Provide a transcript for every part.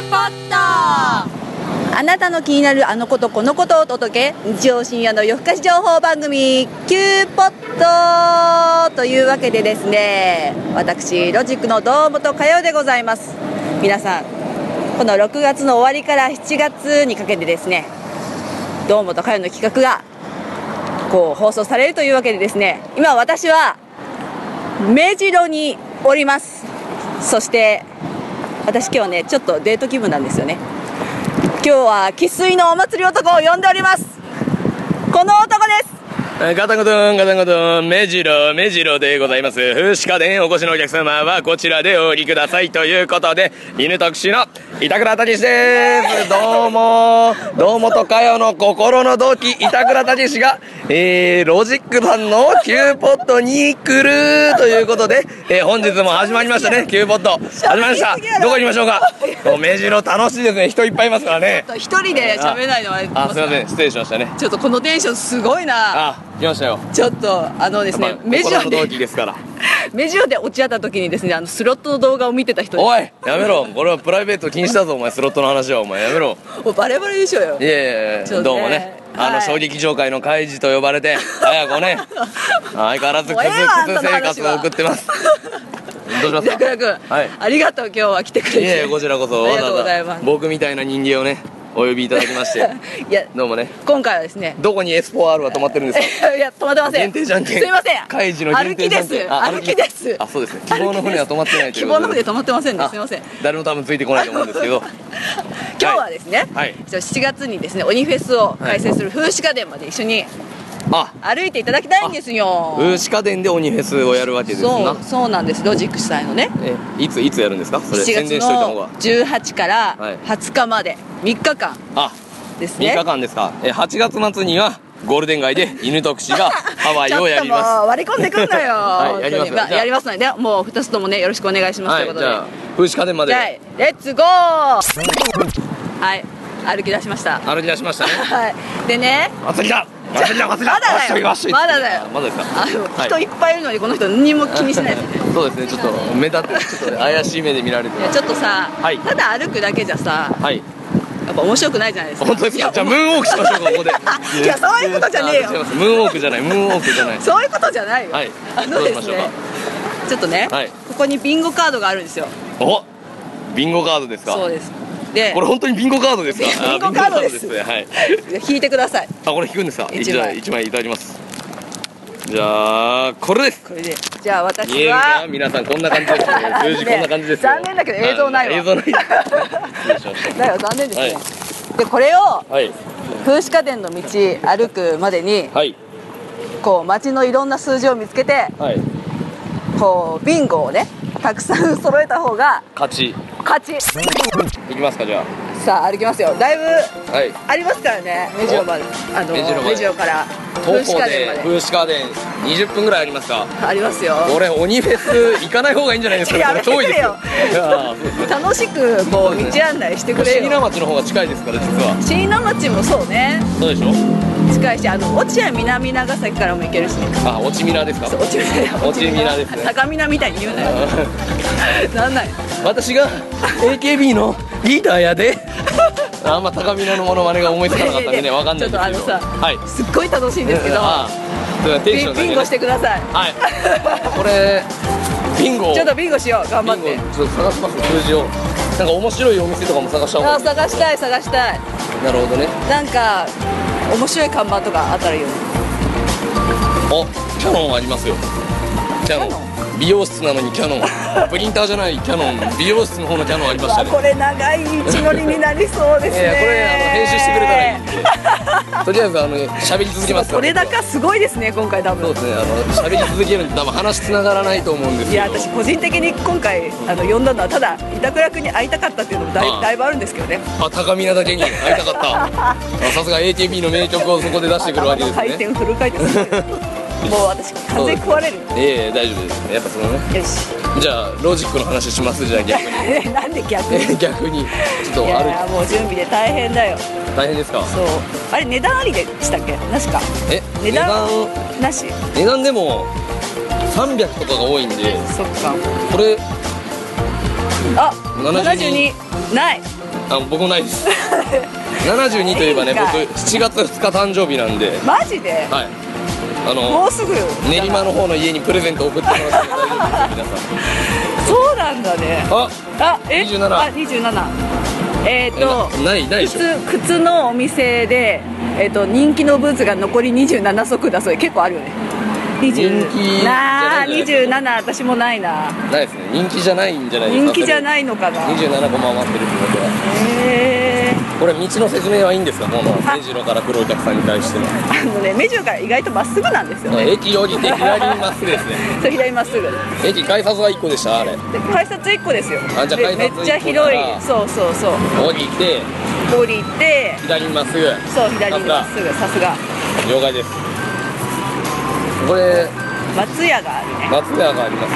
ポット。あなたの気になるあのことこのことをお届け、日曜深夜の夜更かし情報番組 Q ポットというわけでですね、私ロジックの堂本佳代でございます。皆さん、この6月の終わりから7月にかけてですね、堂本佳代の企画がこう放送されるというわけでですね、今私は目白におります。そして私今日ね、ちょっとデート気分なんですよね。今日は生粋のお祭り男を呼んでおります。この男です。 ガタンゴトンガタンゴトン、目白でございます。風刺家電お越しのお客様はこちらでお降りくださいということで、犬特集の板倉武史です。どうも堂本佳代の心の同期板倉武史が、ロジックさんの Q ポットに来るということで、本日も始まりましたね。 Q ポット始まりました。どこ行きましょうか。目白楽しいですね。人いっぱいいますからね。 一人で喋れないのはすいません、失礼しましたね。 ちょっとこのテンションすごいな。 来ましたよ。 ちょっとですね、目白で目白で落ち合った時にですね、スロットの動画を見てた人です。 おいやめろ、これはプライベート禁止だぞお前。スロットの話はお前やめろ。 もうバレバレでしょうよ。 いやどうもね、小劇場界の怪事と呼ばれて早5年相変わらずクズ生活を送ってます。どうしますか。 板倉君、ありがとう、今日は来てくれて。 いやこちらこそ、 ありがとうございます。 僕みたいな人間をねお呼びいただきましていやどうもね。 今回はですね、 どこに S4R は止まってるんですか。 いや止まってません。 限定じゃんけん。 すいません、 開示の限定じゃんけん。 歩きです。 あ、そうですね。希望の船は止まってないという希望の船止まってませんね。すいません。 誰も多分ついてこないと思うんですけど今日はですね、7月にですね鬼フェスを開催する風刺家電まで一緒に歩いていただきたいんですよ。 風刺家電で鬼フェスをやるわけですな。 そうなんです。ロジック主催のね。 いつやるんですか。それ 7月の18から20日まで3日間ですね。 3日間ですか。8月末にはゴールデン街で犬特使がハワイをやります。 ちょっともう割り込んでくんなよ。 やりますよ。 やりますので、もう2つともねよろしくお願いしますということで。 じゃあ風刺家電まで。 レッツゴー。はい、歩き出しました。 歩き出しましたね。 はい。でね。 祭りだ。まだだよ。 まだだよ。 まだですか。 人いっぱいいるのにこの人何も気にしないですね。 そうですね。ちょっと目立ってちょっと怪しい目で見られて。 ちょっとさ、ただ歩くだけじゃさ、やっぱ面白くないじゃないですか。 本当ですか。じゃあムーンウォークしましょうかここで。 いやそういうことじゃねえよ。 ムーンウォークじゃない。 そういうことじゃないよ。 どうしましょうか。 ちょっとね、ここにビンゴカードがあるんですよ。 お、ビンゴカードですか。 そうです。でこれ本当にビンゴカードですか。 ビンゴカードですね。 はい。 引いてください。 これ引くんですか。じゃあ1枚いただきます。じゃあこれです。 これでじゃあ私は皆さんこんな感じです。数字こんな感じです。 残念だけど映像ないわ。 映像ない。 だよ、残念ですね。でこれを風刺家電の道歩くまでにこう街のいろんな数字を見つけてこうビンゴをねたくさん揃えた方が勝ち。 いきますか。じゃあさあ歩きますよ。だいぶありますからね、目白まで。目白から風刺家電まで。 風刺家電20分ぐらいありますか。 ありますよ。 これ鬼フェス行かない方がいいんじゃないですか。 やめてくれよ。楽しくこう道案内してくれよ。 椎名町の方が近いですから実は。 椎名町もそうね。 そうでしょ。 近いし、落合南長崎からも行けるしね。 落ちみなですか。 落ちみなですね。 高みなみたいに言うなよ。なんない。 私が AKB のリーダーやで。あんま高みなのモノマネが思いつかなかったんでね、わかんないんですけど。 ちょっとすっごい楽しいんですけど。ビンゴしてください。 これビンゴ。 ちょっとビンゴしよう。頑張って。 ちょっと探します。数字を。なんか面白いお店とかも探した方がいい。 探したい。 なるほどね。 なんか面白い看板とかあったらいいよね。 キャノンありますよ。キャノン。美容室なのにキャノン。プリンターじゃないキャノン。美容室の方のキャノンありましたね。 これ長い道のりになりそうですね。 これ編集してくれたらいいんで。とりあえず喋り続けますから。 取れ高すごいですね今回多分。 そうですね。喋り続けるんで多分話つながらないと思うんですけど。 いや私個人的に今回呼んだのはただ板倉君に会いたかったっていうのもだいぶあるんですけどね。 高みなだけに会いたかった。さすが AKB の名曲をそこで出してくるわけですね。 回転フル回転する。もう私完全に食われる。 大丈夫です。やっぱそのね。 よし。 じゃあロジックの話します。じゃあ逆に。 なんで逆に。 逆にちょっといやもう準備で大変だよ。 大変ですか。 そう。あれ値段ありでしたっけ。なしか。値段なし。 値段でも300とかが多いんで。 そっか。 これ 72ない。 僕もないです72といえばね、僕7月2日誕生日なんで。 マジで？ はい、 もうすぐ練馬の方の家にプレゼント送ってもらって大丈夫ですよ、皆さん。 そうなんだね。 27。 27。 ないでしょ。 靴のお店で人気のブーツが残り27足だそうで、結構あるよね。 人気じゃない。 27、私もないな。 ないですね。人気じゃないんじゃないですか。 人気じゃないのかな。 27個回ってるってことは。これ道の説明はいいんですか、この目白から来るお客さんに対しての。 目白から意外とまっすぐなんですよね。 駅降りて左にまっすぐですね。 そう、左まっすぐ。 駅改札は1個でした、あれ。 改札1個ですよ。 じゃあ改札めっちゃ広い。そうそうそう。 降りて左にまっすぐ。 そう、左にまっすぐ。さすが。 了解です。これ松屋があるね。 松屋がありますね。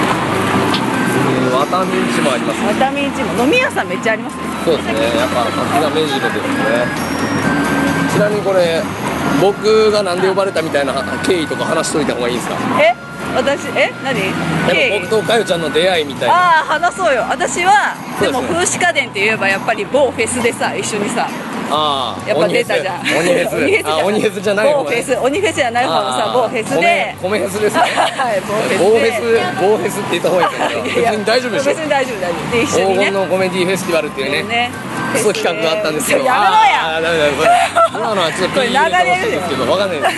ワタミンチもあります。 ワタミンチも飲み屋さんめっちゃありますね。 そうですね、やっぱさすが目白ですね。ちなみにこれ僕がなんで呼ばれたみたいな経緯とか話しといた方がいいですか？ 何？ 僕とかよちゃんの出会いみたいな。 話そうよ。私はでも風刺家電って言えばやっぱり某フェスでさ、一緒にさ、やっぱ出たじゃん。 鬼フェスじゃない方ね。 鬼フェスじゃない方のさ、某フェスで。 米フェスですね。某フェスって言った方がいいですか？別に大丈夫でしょ。 別に大丈夫。で一緒にね。 黄金のコメディフェスティバルっていうね。クソ企画があったんですけど。 やめろや。 ダメだよこれ。今のはちょっとピー入れてほしいですけど、わかんないです。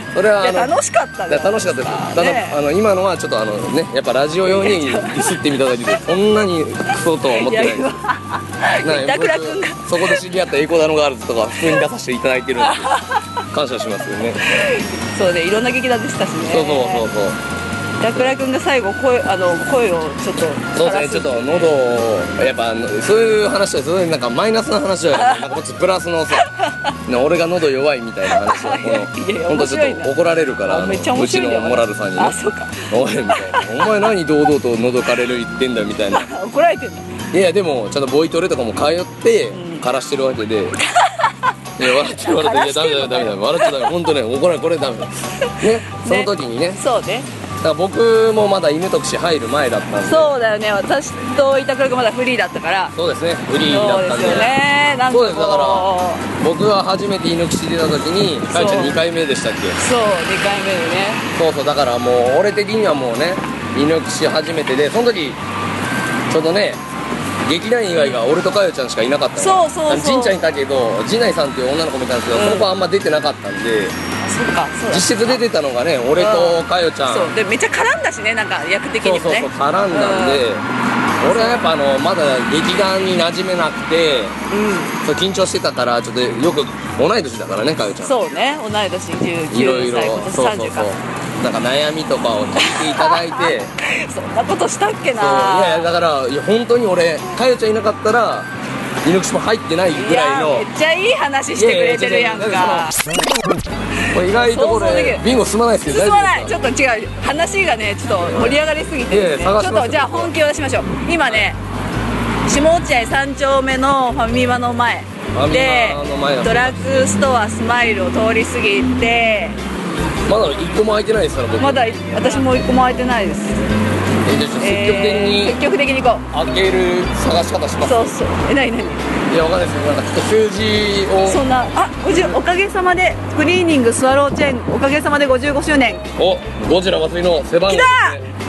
それは楽しかったね。 楽しかったです。ただ今のはちょっとね、やっぱラジオ用にディスってみただけで、そんなにクソとは思ってないです。 板倉君がそこで知り合ったエコダノガールズとか普通に出させていただいてるんで感謝しますよね。 そうで、いろんな劇団でしたしね。 そう。 板倉君が最後声をちょっとそうですね、ちょっと喉をやっぱそういう話はそういうなんかマイナスな話はなんかもっとプラスのさ俺が喉弱いみたいな話は本当ちょっと怒られるから、うちのモラルさんにね、おいみたいな、お前何堂々と喉枯れる言ってんだみたいな怒られてんの。 いやでもちゃんとボイトレとかも通って枯らしてるわけで。いや笑っていやダメだ笑っちゃダメ、本当ね、怒られこれダメだね。その時にね、 そうね、 だから僕もまだ犬特使入る前だったんで。 そうだよね、私と板倉君まだフリーだったから。 そうですね、フリーだったんで。 そうですよね、なんかそうです、だから僕は初めて犬騎士出た時にかよちゃん2回目でしたっけ。 そう、2回目でね。 そうだからもう俺的にはもうね、犬騎士初めてで、その時ちょっとね劇団以外が俺とかよちゃんしかいなかったの。 そうじんちゃんいたけど、陣内さんっていう女の子もいたんですけど、その子あんま出てなかったんで。 そうか、 実質出てたのがね、俺とかよちゃん。 そうで、めっちゃ絡んだしね、なんか役的にもね。 そう絡んだんで、俺はやっぱまだ劇団に馴染めなくて、そう緊張してたから、ちょっとよく同い年だからね、かよちゃん。 そうね、同い年19歳、今年30か。 なんか悩みとかを聞いていただいてそんなことしたっけな。 いやだから本当に俺かよちゃんいなかったら猪木も入ってないぐらいの。 めっちゃいい話してくれてるやんか。 これ意外とこれビンゴ進まないですけど進まない、ちょっと違う、話がねちょっと盛り上がりすぎてですね、ちょっとじゃあ本気を出しましょう。今ね、下落合3丁目のファミマの前でドラッグストアスマイルを通り過ぎて、 まだ1個も空いてないですから僕。 まだ私も1個も空いてないです。 積極的に行こう。 開ける探し方します。 そう何いやわかんないですけど、なんかちょっと数字をそんなおかげさまでクリーニングスワローチェーンおかげさまで55周年。 ゴジラ祭りの背番号ですね。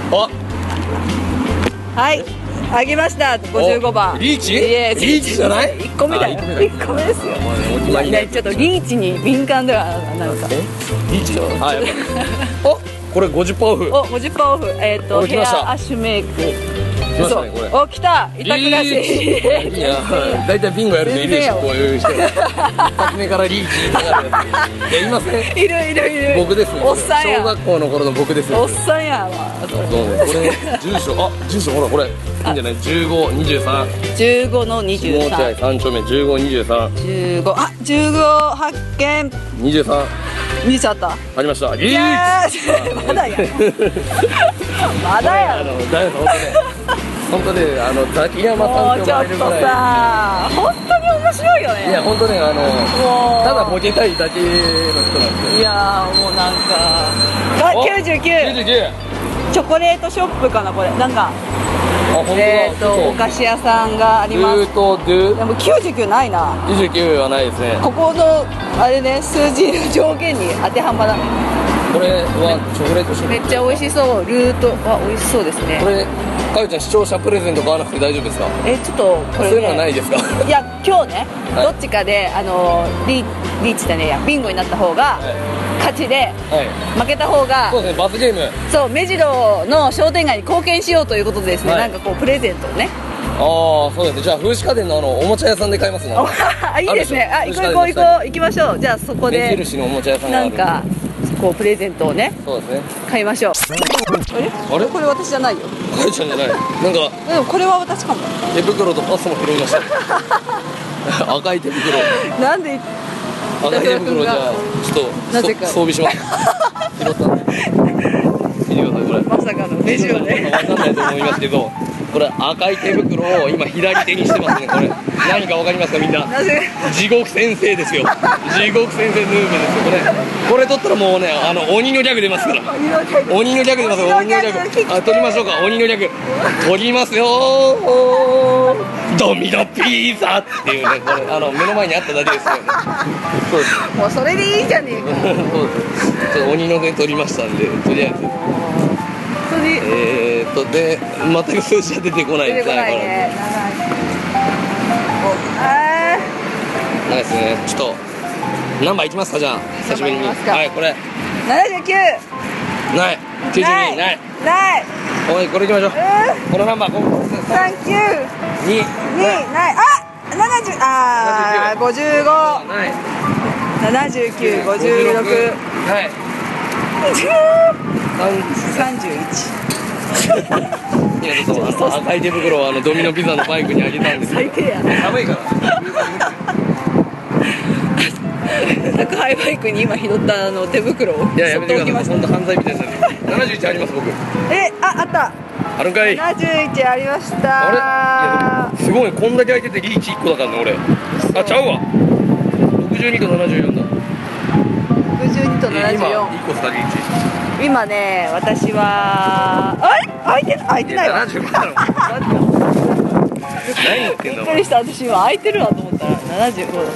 はい、 あげました55番。 リーチ？リーチじゃない？ 1個目だよ。1個目ですよ。ちょっとリーチに敏感ではなんか。 リーチ？これ50%オフ。 50%オフ。ヘアアッシュメイク。来た。板倉氏。 いや、だいたいビンゴやるといるでしょ、こういう人。一発目からリーチかかるやつ。いますね。いる。僕ですね。 おっさんや。 小学校の頃の僕ですね。 おっさんやわ。 そうね、これ住所ほらこれいいんじゃない？15、23。 15の23。 下落合3丁目15、23。 15発見。 23。 見ちゃった。 ありました。リーチ。 まだや。まだや。 本当ね、ザキヤマさんって呼ばれるぐらい。 もうちょっとさ、本当に面白いよね。 いや本当ね、ただボケたいだけの人なんですよ。 いやもうなんか99。チョコレートショップかなこれ。なんか本当だ。 お菓子屋さんがあります。 ルートドゥでも99ないな。 29はないですね。 ここのあれね、数字の条件に当てはまらない。 これはチョコレートショコラ。 めっちゃ美味しそう。ルートは美味しそうですね。 これかよちゃん視聴者プレゼント買わなくて大丈夫ですか？ ちょっとこれ、ね、 そういうのはないですか？ いや今日ね、 はい、 どっちかでリーチだねやビンゴになった方が勝ちで、負けた方がそうですね、罰ゲーム。 そう目白の商店街に貢献しようということでですね、なんかこうプレゼントをね。 ああ、そうですね。じゃあ風刺家電のおもちゃ屋さんで買いますね。 いいですね。行きましょう。じゃあそこで目印のおもちゃ屋さんがある。 なんかこうプレゼントをね、 そうですね、 買いましょう。あれこれ私じゃないよ。 かよちゃんじゃない。なんかでもこれは私かも。 手袋とパスも拾いました。赤い手袋。 なんで赤い手袋じゃあちょっとなぜか装備します。拾ったんで。見てくださいこれ。 まさかの目白で。 わかんないと思いますけど、これ赤い手袋を今左手にしてますね。これ何かわかりますかみんな？ なぜ？ 地獄先生ですよ。地獄先生ヌーベですよ。これ取ったらもうね、鬼のギャグ出ますから。鬼のギャグ出ますよ。鬼のギャグ。取りましょうか。鬼のギャグ取りますよ。ドミノピザっていうね、これ目の前にあっただけですよね。そうです。 もうそれでいいじゃねえか。 そうです。ちょっと鬼ので取りましたんで、とりあえず。で全く数字が出てこないですね。 ないですね。ちょっと何番いきますかじゃあ久しぶりに。はい、これ 79 ない92ない。おいこれいきましょう。このナンバー 39ない55 ない 7956 はい 31 いやちょっと赤い手袋をドミノピザのバイクにあげたんですけど、 最低や。 寒いから宅配バイクに今拾った手袋をいややめてください。本当犯罪みたいになる。71あります僕。 あったあるんかい。 71ありました。 あれいやすごい、こんだけ空いててリーチ1個だからね俺。あちゃうわ、62と74だ。 62と74。 今1個したリーチ。 今ね私は開いてないわ。 75だろ。何言ってんだお前。 びっくりした。私今開いてるわと思ったら75だった。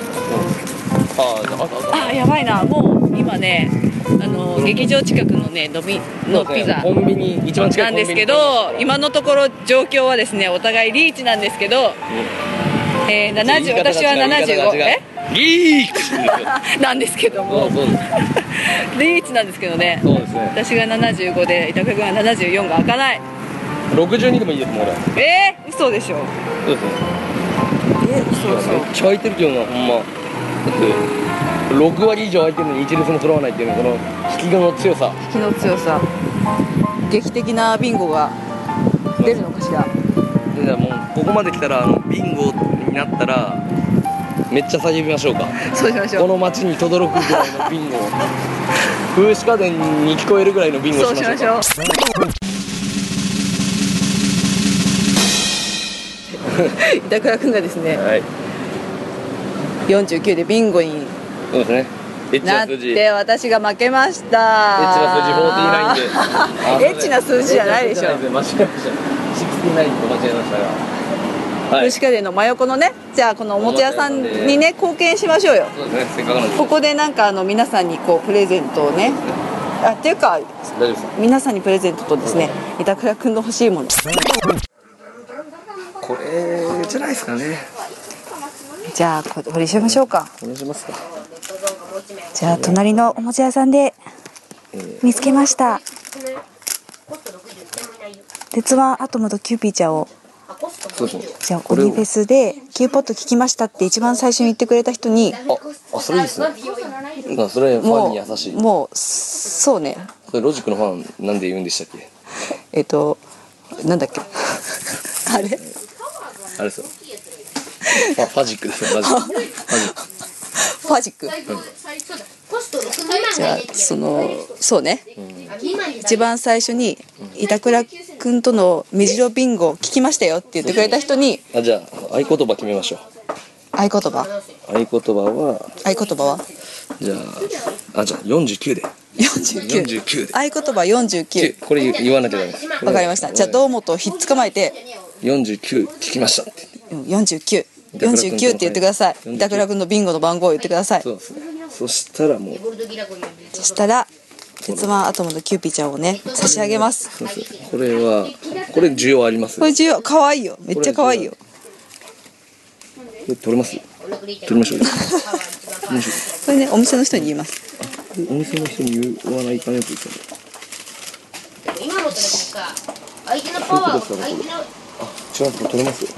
やばいな。もう今ね劇場近くのねのピザコンビニ一番近いなんですけど、今のところ状況はですねお互いリーチなんですけど、70私は75 リーチなんですけどもリーチなんですけどね。 そうですね。 私が75で板倉君は74が開かない。 62でもいいですもん俺。 嘘でしょ。 そうですね。 嘘めっちゃ空いてるけどなほんま。だって6割以上空いてるのに一列も取らないっていうのこの引きの強さ。 引きの強さ。劇的なビンゴが出るのかしら。 じゃあもうここまで来たらビンゴになったらめっちゃ叫びましょうか。 そうしましょう。 この街に轟くぐらいのビンゴを風刺家電に聞こえるぐらいのビンゴをしましょうか。 そうしましょう。板倉君がですね、49でビンゴにそうですね。 なって私が負けました。 エッチな数字49で。 エッチな数字じゃないでしょ。 間違えました。69と間違えましたが。 風刺家電の真横のね、じゃあこのおもちゃ屋さんにね貢献しましょうよ。 そうですね。せっかくなんで。ここでなんか皆さんにこうプレゼントをね。っていうか大丈夫です。 皆さんにプレゼントとですね、板倉君の欲しいもの。 これじゃないですかね。 じゃあこれしましょうか。 お願いしますか。 じゃあ隣のおもちゃ屋さんで見つけました。鉄腕アトムとキューピーちゃんを。 そうですね。 じゃあオニフェスでキューポット聞きましたって一番最初に言ってくれた人に。 それいいですね。それファンに優しい。 もうそうね。 それロジックのファンなんで言うんでしたっけ？ なんだっけあれですよ。ファジックですよ。ファジック。じゃあそうね。一番最初に板倉くんとの目白ビンゴ聞きましたよって言ってくれた人に。 じゃあ合言葉決めましょう。 合言葉はじゃあ49で。 49合言葉49。 これ言わなきゃダメです。 わかりました。じゃあ堂本をひっ捕まえて 49聞きましたって 49って言ってください。板倉君のビンゴの番号を言ってください。 そうですね。そしたらもうそしたら鉄腕アトムのキューピーちゃんをね差し上げます。 そうそう、これ需要あります。 これ需要可愛いよ。めっちゃ可愛いよ。 これ取れます？取りましょう。 これねお店の人に言います。 お店の人に言わないかんやつですよね。 今のさ、相手のパワーを相手の違う、取れますよ。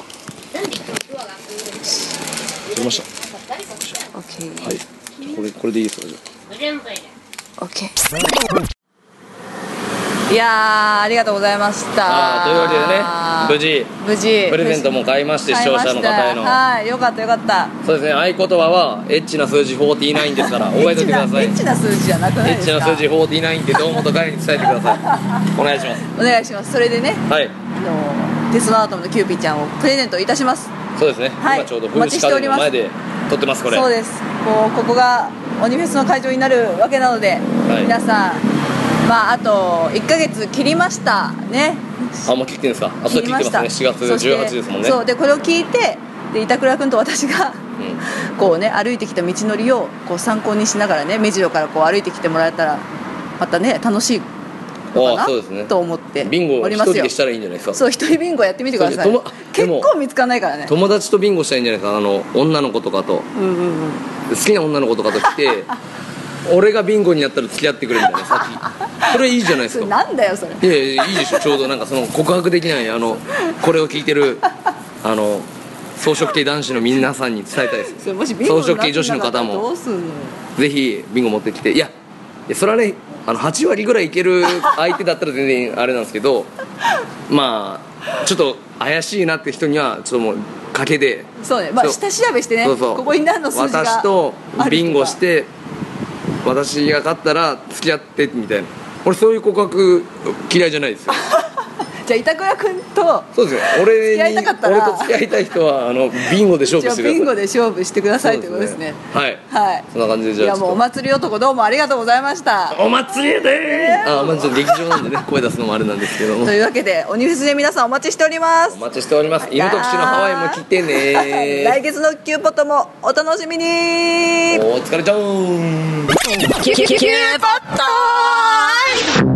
取れました。 オッケー。 はい。これでいいですか、じゃオッケー。いやーありがとうございました。 というわけでね、無事プレゼントも買いまして、視聴者の方への。 はい、よかったよかった。 そうですね、合言葉はエッチな数字49ですから覚えておいてください。 エッチな数字じゃなくないですか。 エッチな数字49って堂本海に伝えてください。お願いします。 お願いします。それでね、 はい。 鉄腕アトムのキューピーちゃんをプレゼントいたします。 そうですね、 はい、 今ちょうど風刺家電の前で撮ってます。これそうです。ここが鬼フェスの会場になるわけなので、はい、皆さんあと1ヶ月切りましたね。 もう切ってるんですか。そう切ってますね。4月18ですもんね。 そうでこれを聞いて板倉君と私が、こうね歩いてきた道のりをこう参考にしながらね、目白からこう歩いてきてもらえたらまたね楽しいのかな、 そうですね、 と思ってビンゴ一人でしたらいいんじゃないですか。 そう、一人ビンゴやってみてください。結構見つかんないからね。 友達とビンゴしたらいいんじゃないですか。女の子とかと、好きな女の子とかと来て俺がビンゴになったら付き合ってくれみたいな先それいいじゃないですか。 なんだよそれ。 いやいいでしょ。ちょうどなんかその告白できないこれを聞いてる草食系男子の皆さんに伝えたいです。草食系女子の方もぜひビンゴ持ってきて。いやそれはね8割ぐらいいける相手だったら全然あれなんですけどちょっと怪しいなって人にはちょっともう賭けで、 そうね、下調べしてね、ここに何の数字が私とビンゴして私が勝ったら付き合ってみたいな。俺そういう告白嫌いじゃないですよ。 じゃあ板倉君とそうですよ。俺と付き合いたい人はビンゴで勝負してください。 ビンゴで勝負してくださいということですね。 はい、そんな感じで。じゃあいやもうお祭り男どうもありがとうございました。 お祭りでーす。劇場なんでね声出すのもあれなんですけども。 というわけで鬼フェスで皆さんお待ちしております。 お待ちしております。犬特集のハワイも来てね。 来月のキューポットもお楽しみに。 お疲れちゃん。 キューポット